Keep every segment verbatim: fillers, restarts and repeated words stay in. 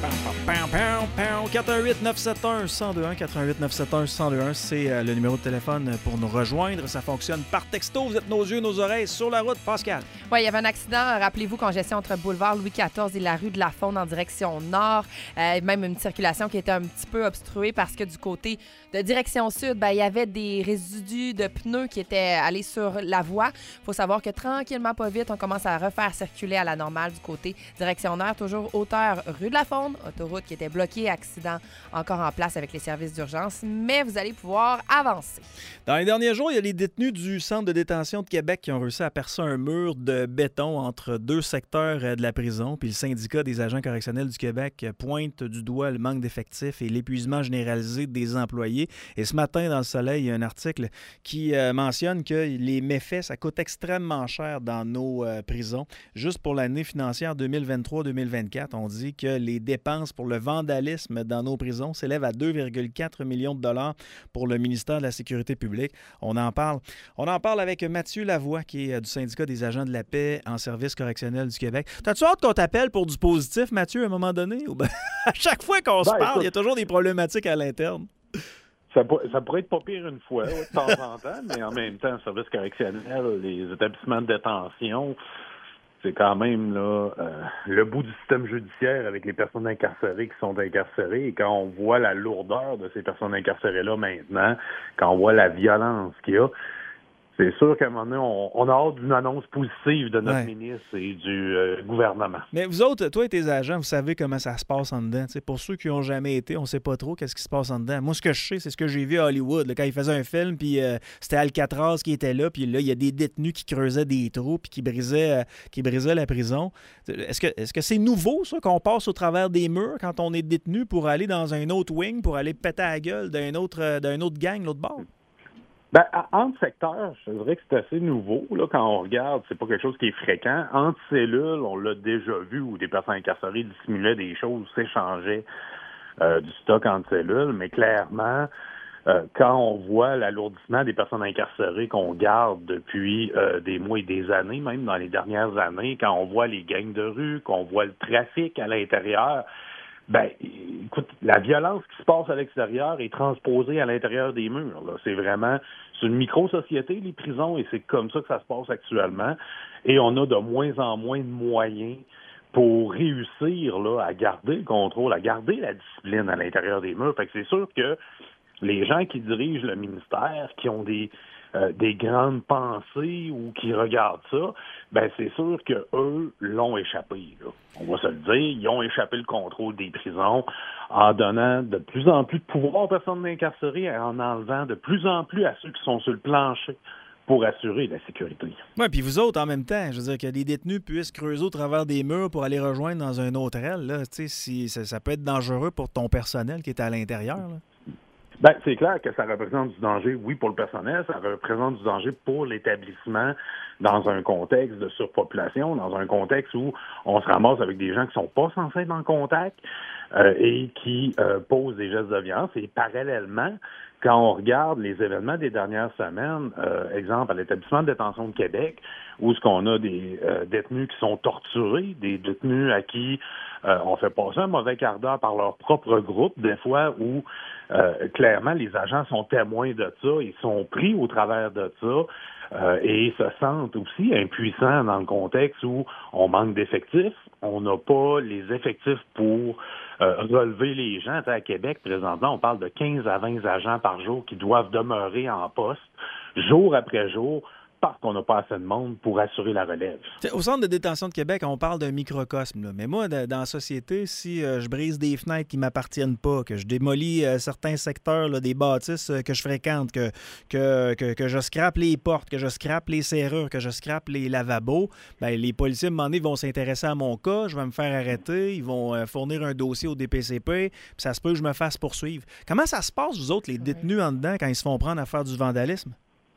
quatre un huit neuf sept un un zéro deux un, quatre un huit neuf sept un un zéro deux un, c'est euh, le numéro de téléphone pour nous rejoindre. Ça fonctionne par texto. Vous êtes nos yeux, nos oreilles sur la route. Pascal. Oui, il y avait un accident, rappelez-vous, congestion entre boulevard Louis quatorze et la rue de la Faune en direction nord. Euh, même une circulation qui était un petit peu obstruée parce que du côté de direction sud, ben, il y avait des résidus de pneus qui étaient allés sur la voie. Il faut savoir que tranquillement, pas vite, on commence à refaire circuler à la normale du côté direction nord, toujours hauteur rue de la Faune, autoroute qui était bloquée, accident encore en place avec les services d'urgence, mais vous allez pouvoir avancer. Dans les derniers jours, il y a les détenus du centre de détention de Québec qui ont réussi à percer un mur de béton entre deux secteurs de la prison, puis le syndicat des agents correctionnels du Québec pointe du doigt le manque d'effectifs et l'épuisement généralisé des employés. Et ce matin, dans Le Soleil, il y a un article qui euh, mentionne que les méfaits, ça coûte extrêmement cher dans nos euh, prisons. Juste pour l'année financière deux mille vingt-trois deux mille vingt-quatre, on dit que les dépenses pour le vandalisme dans nos prisons s'élèvent à deux virgule quatre millions de dollars pour le ministère de la Sécurité publique. On en parle. On en parle avec Mathieu Lavoie, qui est du syndicat des agents de la paix en service correctionnel du Québec. T'as-tu hâte qu'on t'appelle pour du positif, Mathieu, à un moment donné? Ou ben, à chaque fois qu'on se ben, parle, écoute, il y a toujours des problématiques à l'interne. Ça, ça pourrait être pas pire une fois, ouais, de temps en temps, mais en même temps, le service correctionnel, les établissements de détention, c'est quand même là euh, le bout du système judiciaire avec les personnes incarcérées qui sont incarcérées. Et quand on voit la lourdeur de ces personnes incarcérées-là maintenant, quand on voit la violence qu'il y a, c'est sûr qu'à un moment donné, on, on a hâte d'une annonce positive de notre ouais. ministre et du euh, gouvernement. Mais vous autres, toi et tes agents, vous savez comment ça se passe en dedans. T'sais, pour ceux qui n'ont jamais été, on ne sait pas trop qu'est-ce qui se passe en dedans. Moi, ce que je sais, c'est ce que j'ai vu à Hollywood, là, quand ils faisaient un film, puis euh, c'était Alcatraz qui était là, puis là, il y a des détenus qui creusaient des trous, puis qui brisaient, euh, qui brisaient la prison. Est-ce que, est-ce que c'est nouveau, ça, qu'on passe au travers des murs quand on est détenu pour aller dans un autre wing, pour aller péter à la gueule d'un autre, euh, d'un autre gang, l'autre bord? Ben, entre secteurs, je dirais que c'est assez nouveau. Là, quand on regarde, c'est pas quelque chose qui est fréquent. Entre cellules, on l'a déjà vu où des personnes incarcérées dissimulaient des choses, s'échangeaient euh, du stock entre cellules, mais clairement, euh, quand on voit l'alourdissement des personnes incarcérées qu'on garde depuis euh, des mois et des années, même dans les dernières années, quand on voit les gangs de rue, qu'on voit le trafic à l'intérieur, ben, écoute, la violence qui se passe à l'extérieur est transposée à l'intérieur des murs. Là. C'est vraiment, c'est une micro-société, les prisons, et c'est comme ça que ça se passe actuellement. Et on a de moins en moins de moyens pour réussir là, à garder le contrôle, à garder la discipline à l'intérieur des murs. Fait que c'est sûr que les gens qui dirigent le ministère, qui ont des Euh, des grandes pensées ou qui regardent ça, ben c'est sûr que eux l'ont échappé. Là. On va se le dire, ils ont échappé le contrôle des prisons en donnant de plus en plus de pouvoir aux personnes incarcérées, en enlevant de plus en plus à ceux qui sont sur le plancher pour assurer la sécurité. Oui, puis vous autres, en même temps, je veux dire que les détenus puissent creuser au travers des murs pour aller rejoindre dans un autre aile, là, tu sais, si, ça, ça peut être dangereux pour ton personnel qui est à l'intérieur, là. Ben, c'est clair que ça représente du danger, oui, pour le personnel, ça représente du danger pour l'établissement dans un contexte de surpopulation, dans un contexte où on se ramasse avec des gens qui sont pas censés être en contact euh, et qui euh, posent des gestes de violence. Et parallèlement, quand on regarde les événements des dernières semaines, euh, exemple à l'établissement de détention de Québec, où ce qu'on a des euh, détenus qui sont torturés, des détenus à qui euh, on fait passer un mauvais quart d'heure par leur propre groupe, des fois où euh, clairement les agents sont témoins de ça, ils sont pris au travers de ça. Euh, et se sentent aussi impuissants dans le contexte où on manque d'effectifs. On n'a pas les effectifs pour euh, relever les gens. T'sais, à Québec, présentement, on parle de quinze à vingt agents par jour qui doivent demeurer en poste jour après jour parce qu'on n'a pas assez de monde pour assurer la relève. T'sais, au centre de détention de Québec, on parle d'un microcosme. Là. Mais moi, de, dans la société, si euh, je brise des fenêtres qui ne m'appartiennent pas, que je démolis euh, certains secteurs là, des bâtisses euh, que je fréquente, que, que, que, que je scrape les portes, que je scrape les serrures, que je scrape les lavabos, ben, les policiers, à un moment donné, vont s'intéresser à mon cas, je vais me faire arrêter, ils vont euh, fournir un dossier au D P C P, puis ça se peut que je me fasse poursuivre. Comment ça se passe, vous autres, les détenus en dedans, quand ils se font prendre à faire du vandalisme?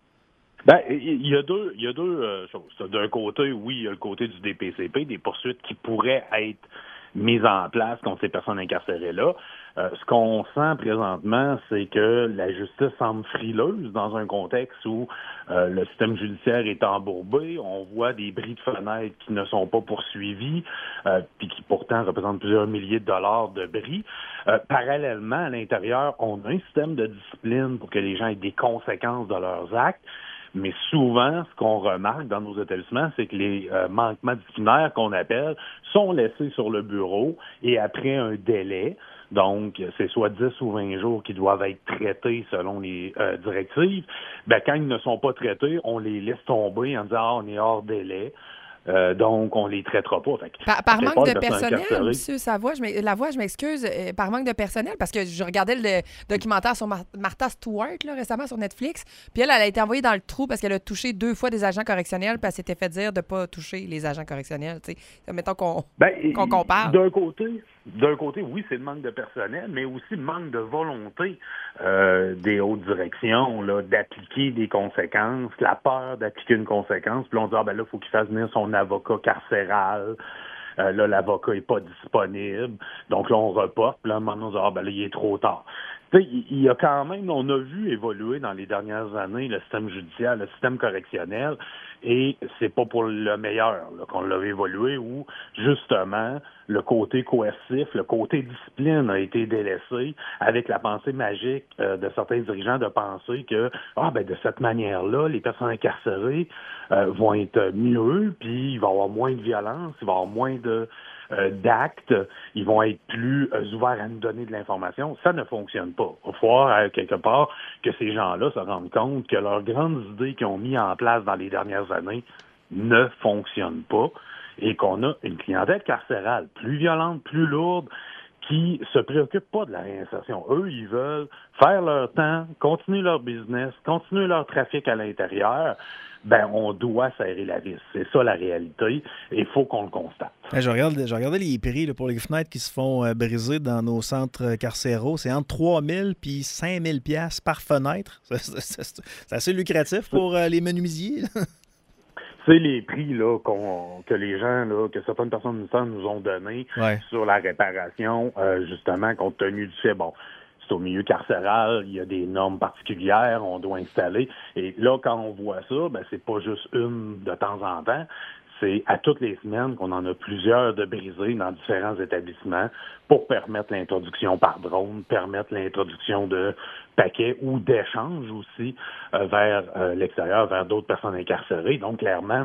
Ben, il y a deux, il y a deux euh, choses. D'un côté, oui, il y a le côté du D P C P, des poursuites qui pourraient être mises en place contre ces personnes incarcérées-là. Euh, ce qu'on sent présentement, c'est que la justice semble frileuse dans un contexte où euh, le système judiciaire est embourbé. On voit des bris de fenêtres qui ne sont pas poursuivis, euh, puis qui pourtant représentent plusieurs milliers de dollars de bris. Euh, parallèlement, à l'intérieur, on a un système de discipline pour que les gens aient des conséquences de leurs actes. Mais souvent, ce qu'on remarque dans nos établissements, c'est que les euh, manquements disciplinaires qu'on appelle sont laissés sur le bureau et après un délai, donc c'est soit dix ou vingt jours qui doivent être traités selon les euh, directives, ben, quand ils ne sont pas traités, on les laisse tomber en disant « Ah, on est hors délai ». Euh, donc, on les traitera pas. Fait que, par par manque de de personnel, M. Savoie, je Lavoie, je m'excuse, euh, par manque de personnel, parce que je regardais le documentaire sur Mar Martha Stewart là, récemment sur Netflix, puis elle, elle a été envoyée dans le trou parce qu'elle a touché deux fois des agents correctionnels, puis elle s'était fait dire de ne pas toucher les agents correctionnels. T'sais. Mettons qu'on ben, qu'on compare. D'un côté, d'un côté, oui, c'est le manque de personnel, mais aussi le manque de volonté euh, des hautes directions là, d'appliquer des conséquences, la peur d'appliquer une conséquence. Puis là, on dit, ah ben là, il faut qu'il fasse venir son avocat carcéral. Euh, là, l'avocat n'est pas disponible. Donc là, on reporte. Puis là, à un moment donné, on dit, ah ben là, il est trop tard. Tu sais, il y a quand même, on a vu évoluer dans les dernières années le système judiciaire, le système correctionnel, et c'est pas pour le meilleur là, qu'on l'a évolué, où justement le côté coercif, le côté discipline a été délaissé, avec la pensée magique euh, de certains dirigeants de penser que ah ben de cette manière-là, les personnes incarcérées euh, vont être mieux, puis il va y avoir moins de violence, il va y avoir moins de Euh, d'actes, ils vont être plus euh, ouverts à nous donner de l'information. Ça ne fonctionne pas. Il va falloir, euh, quelque part, que ces gens-là se rendent compte que leurs grandes idées qu'ils ont mis en place dans les dernières années ne fonctionnent pas et qu'on a une clientèle carcérale plus violente, plus lourde, qui se préoccupent pas de la réinsertion. Eux, ils veulent faire leur temps, continuer leur business, continuer leur trafic à l'intérieur. Ben, on doit serrer la vis. C'est ça la réalité et il faut qu'on le constate. Je regarde, je regardais les prix là, pour les fenêtres qui se font euh, briser dans nos centres carcéraux. C'est entre trois mille et cinq mille dollars par fenêtre. C'est, c'est, c'est assez lucratif pour euh, les menuisiers. C'est les prix là, qu'on, que les gens, là, que certaines personnes nous ont donnés ouais. sur la réparation, euh, justement, compte tenu du fait, bon, c'est au milieu carcéral, il y a des normes particulières, on doit installer. Et là, quand on voit ça, ben c'est pas juste une de temps en temps, c'est à toutes les semaines qu'on en a plusieurs de brisés dans différents établissements pour permettre l'introduction par drone, permettre l'introduction de paquets ou d'échanges aussi euh, vers euh, l'extérieur, vers d'autres personnes incarcérées. Donc, clairement,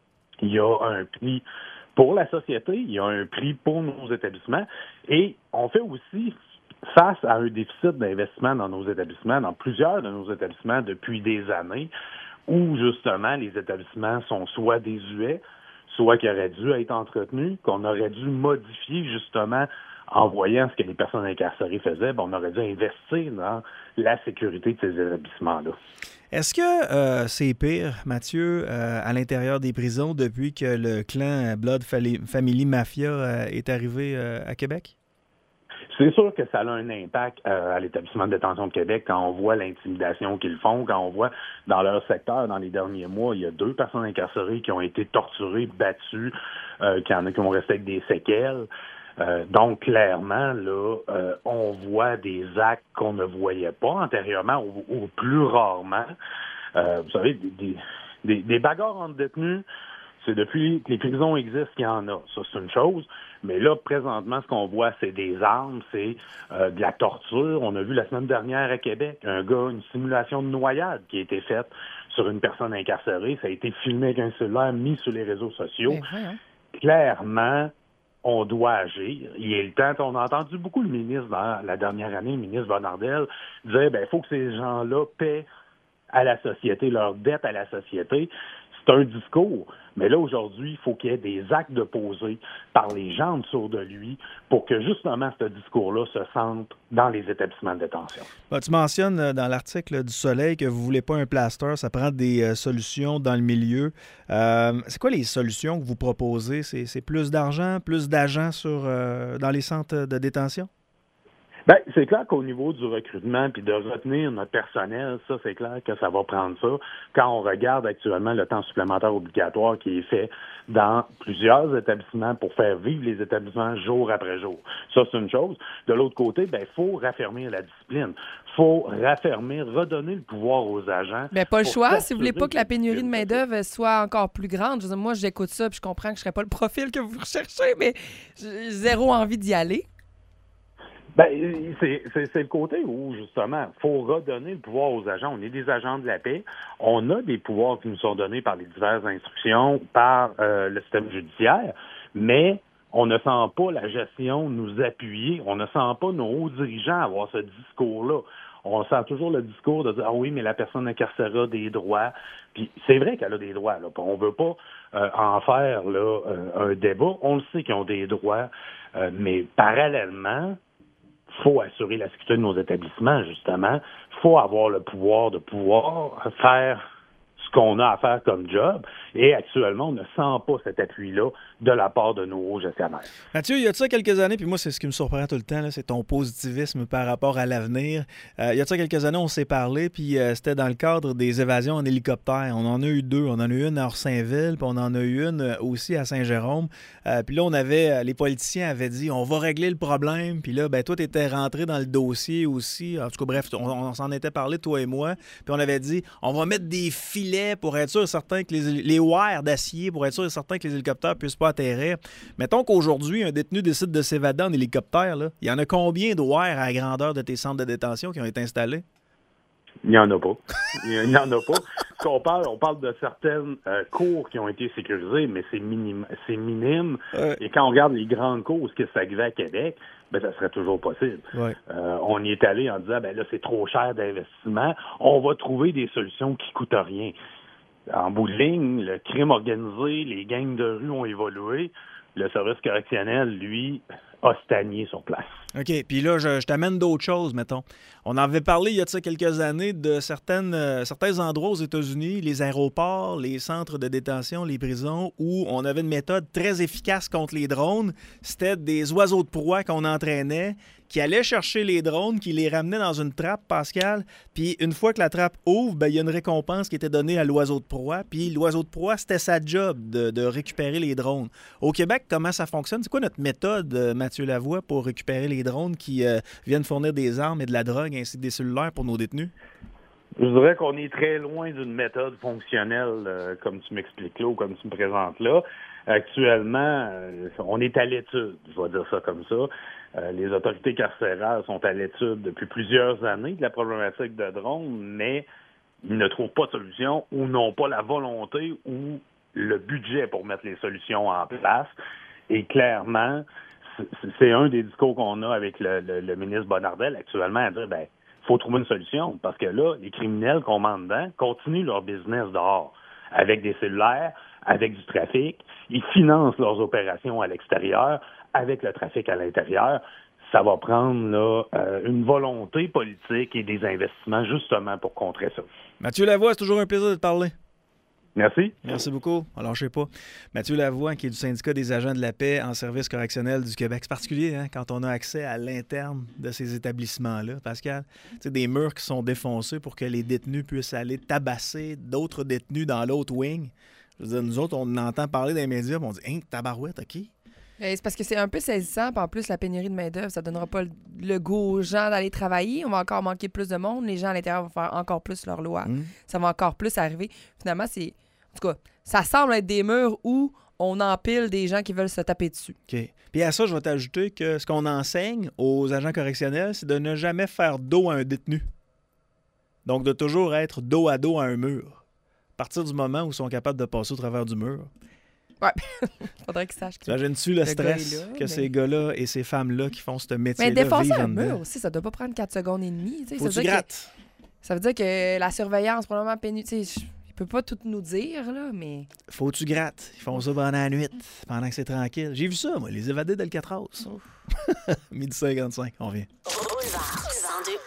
il y a un prix pour la société, il y a un prix pour nos établissements et on fait aussi face à un déficit d'investissement dans nos établissements, dans plusieurs de nos établissements depuis des années, où justement les établissements sont soit désuets, soit qui auraient dû être entretenus, qu'on aurait dû modifier justement en voyant ce que les personnes incarcérées faisaient, ben, on aurait dû investir dans la sécurité de ces établissements-là. Est-ce que euh, c'est pire, Mathieu, euh, à l'intérieur des prisons depuis que le clan Blood Family Mafia euh, est arrivé euh, à Québec? C'est sûr que ça a un impact euh, à l'établissement de détention de Québec quand on voit l'intimidation qu'ils font, quand on voit dans leur secteur, dans les derniers mois, il y a deux personnes incarcérées qui ont été torturées, battues, euh, qui en a qui ont resté avec des séquelles. Euh, donc, clairement, là, euh, on voit des actes qu'on ne voyait pas antérieurement ou, ou plus rarement. Euh, vous savez, des, des, des bagarres entre détenus, c'est depuis que les prisons existent qu'il y en a. Ça, c'est une chose. Mais là, présentement, ce qu'on voit, c'est des armes, c'est euh, de la torture. On a vu la semaine dernière à Québec, un gars, une simulation de noyade qui a été faite sur une personne incarcérée. Ça a été filmé avec un cellulaire, mis sur les réseaux sociaux. Mais, hein. Clairement, on doit agir. Il est le temps. On a entendu beaucoup le ministre, dans la dernière année, le ministre Bonnardel, dire ben il faut que ces gens-là paient à la société, leur dette à la société. C'est un discours. Mais là, aujourd'hui, il faut qu'il y ait des actes de posés par les gens en dessous de lui pour que, justement, ce discours-là se sente dans les établissements de détention. Bon, tu mentionnes dans l'article du Soleil que vous ne voulez pas un plaster, ça prend des euh, solutions dans le milieu. Euh, c'est quoi les solutions que vous proposez? C'est, c'est plus d'argent, plus d'agents sur, euh, dans les centres de détention? Bien, c'est clair qu'au niveau du recrutement puis de retenir notre personnel, ça, c'est clair que ça va prendre ça. Quand on regarde actuellement le temps supplémentaire obligatoire qui est fait dans plusieurs établissements pour faire vivre les établissements jour après jour. Ça, c'est une chose. De l'autre côté, bien, il faut raffermir la discipline. Il faut raffermir, redonner le pouvoir aux agents. Bien, pas le choix. Si vous voulez pas que la pénurie de main-d'œuvre soit encore plus grande, je veux dire, moi, j'écoute ça puis je comprends que je ne serais pas le profil que vous recherchez, mais j'ai zéro envie d'y aller. Ben, c'est, c'est, c'est le côté où, justement, il faut redonner le pouvoir aux agents. On est des agents de la paix. On a des pouvoirs qui nous sont donnés par les diverses instructions, par euh, le système judiciaire, mais on ne sent pas la gestion nous appuyer. On ne sent pas nos hauts dirigeants avoir ce discours-là. On sent toujours le discours de dire « Ah oui, mais la personne incarcérée a des droits. » Puis c'est vrai qu'elle a des droits. Là. On ne veut pas euh, en faire là, euh, un débat. On le sait qu'ils ont des droits, euh, mais parallèlement, il faut assurer la sécurité de nos établissements, justement. Il faut avoir le pouvoir de pouvoir faire ce qu'on a à faire comme job. Et actuellement, on ne sent pas cet appui-là de la part de nos hauts gestionnaires. Mathieu, il y a de ça quelques années, puis moi, c'est ce qui me surprend tout le temps, là, c'est ton positivisme par rapport à l'avenir. Euh, il y a de ça quelques années, on s'est parlé, puis euh, c'était dans le cadre des évasions en hélicoptère. On en a eu deux. On en a eu une à Orsainville, puis on en a eu une aussi à Saint-Jérôme. Euh, puis là, on avait, les politiciens avaient dit, on va régler le problème. Puis là, ben toi, tu étais rentré dans le dossier aussi. En tout cas, bref, on, on s'en était parlé, toi et moi. Puis on avait dit, on va mettre des filets pour être sûr et certain que les, les wires d'acier, pour être sûr et certain que les hélicoptères ne puissent pas atterrir. Mettons qu'aujourd'hui, un détenu décide de s'évader en hélicoptère. Là. Il y en a combien de wires à la grandeur de tes centres de détention qui ont été installés? Il n'y en a pas. Il n'y en a pas. On parle, on parle de certaines euh, cours qui ont été sécurisées, mais c'est minime. C'est minime. Ouais. Et quand on regarde les grandes cours, ce que ça arrivait à Québec, ben, ça serait toujours possible. Ouais. Euh, on y est allé en disant, ben là, c'est trop cher d'investissement. On va trouver des solutions qui ne coûtent rien. En bout de ligne, le crime organisé, les gangs de rue ont évolué. Le service correctionnel, lui, a stagné sur place. OK. Puis là, je, je t'amène d'autres choses, mettons. On en avait parlé il y a de ça quelques années de certaines, euh, certains endroits aux États-Unis, les aéroports, les centres de détention, les prisons, où on avait une méthode très efficace contre les drones. C'était des oiseaux de proie qu'on entraînait, qui allaient chercher les drones, qui les ramenaient dans une trappe, Pascal. Puis une fois que la trappe ouvre, ben, il y a une récompense qui était donnée à l'oiseau de proie. Puis l'oiseau de proie, c'était sa job de, de récupérer les drones. Au Québec, comment ça fonctionne? C'est quoi notre méthode, Mathieu Lavoie, pour récupérer les drones qui euh, viennent fournir des armes et de la drogue ainsi que des cellulaires pour nos détenus? Je dirais qu'on est très loin d'une méthode fonctionnelle euh, comme tu m'expliques là ou comme tu me présentes là. Actuellement, euh, on est à l'étude, je vais dire ça comme ça. Euh, les autorités carcérales sont à l'étude depuis plusieurs années de la problématique de drones, mais ils ne trouvent pas de solution ou n'ont pas la volonté ou le budget pour mettre les solutions en place. Et clairement, c'est un des discours qu'on a avec le, le, le ministre Bonnardel actuellement à dire, ben, faut trouver une solution parce que là, les criminels qu'on met dedans continuent leur business dehors avec des cellulaires, avec du trafic. Ils financent leurs opérations à l'extérieur avec le trafic à l'intérieur. Ça va prendre là, euh, une volonté politique et des investissements justement pour contrer ça. Mathieu Lavoie, c'est toujours un plaisir de te parler. Merci. Merci beaucoup. Alors, je sais pas. Mathieu Lavoie, qui est du syndicat des agents de la paix en service correctionnel du Québec. C'est particulier hein, quand on a accès à l'interne de ces établissements-là, Pascal. Tu sais, des murs qui sont défoncés pour que les détenus puissent aller tabasser d'autres détenus dans l'autre wing. Je veux dire, nous autres, on entend parler dans les médias, on dit « Hein, tabarouette, OK ». C'est parce que c'est un peu saisissant. Puis en plus, la pénurie de main-d'œuvre, ça ne donnera pas le goût aux gens d'aller travailler. On va encore manquer plus de monde. Les gens à l'intérieur vont faire encore plus leur loi. Mmh. Ça va encore plus arriver. Finalement, c'est. En tout cas, ça semble être des murs où on empile des gens qui veulent se taper dessus. OK. Puis à ça, je vais t'ajouter que ce qu'on enseigne aux agents correctionnels, c'est de ne jamais faire dos à un détenu. Donc, de toujours être dos à dos à un mur. À partir du moment où ils sont capables de passer au travers du mur. Ouais. Faudrait qu'ils sachent que. T'imagines-tu le, le stress là, que mais... ces gars-là et ces femmes-là qui font ce métier-là mais défoncer vivent un en mur dedans. aussi, ça doit pas prendre quatre secondes et demie. Faut que tu grattes. Que... Ça veut dire que la surveillance, probablement pénitentiaire, il peut pas tout nous dire, là, mais. Faut que tu grattes. Ils font ça pendant la nuit, pendant que c'est tranquille. J'ai vu ça, moi, les évadés d'Alcatraz. Midi cinquante-cinq, on vient.